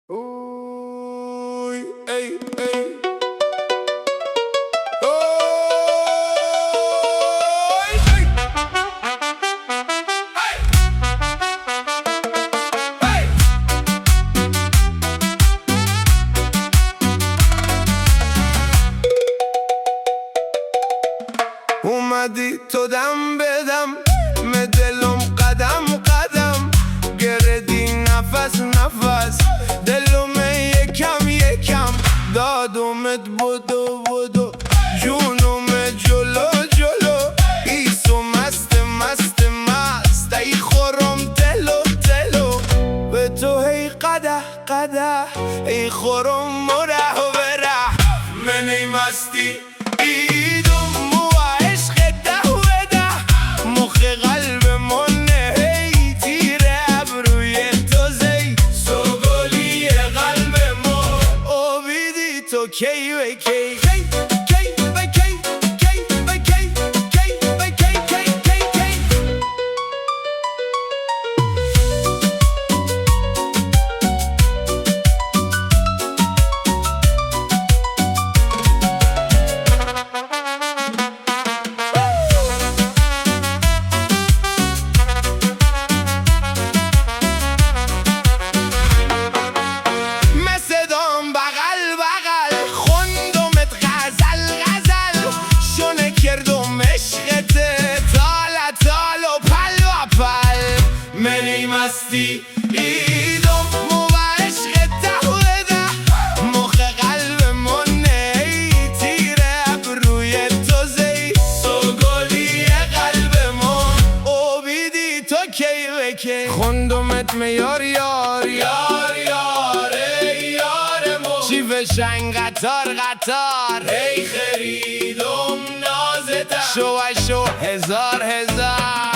Uy, ey, ey. Oy, ey. Hey. Hey. اومدی تو دم بدم دلم قدم قدم گردی نفس نفس دلم یکم یکم دادمت بدو بدو جونم جلو جلو ایسو مست مست مست ای خورم تلو تلو به تو هی قده قده ای خورم مره و بره من ای مستی ایدم کی و کی مستی ایدم مو عشق ده و ده مخ قلب منه ای تیره ابروی تو زی سوگلی قلب من او بیدی تو کی و کی خوندمت میار یار یار یار ای یار مو چی فشنگ قطار قطار ای خریدم نازتر شو هزار هزار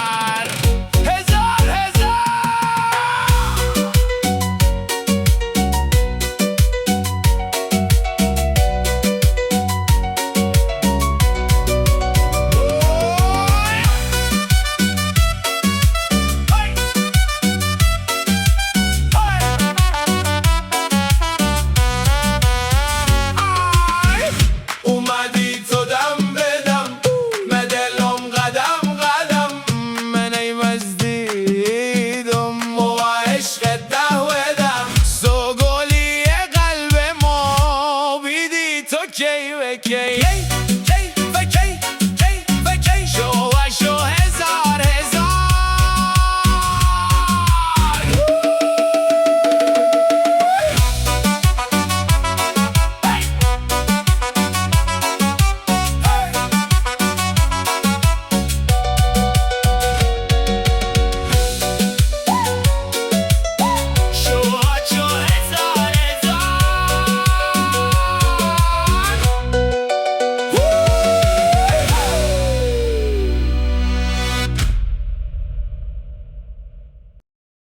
okay.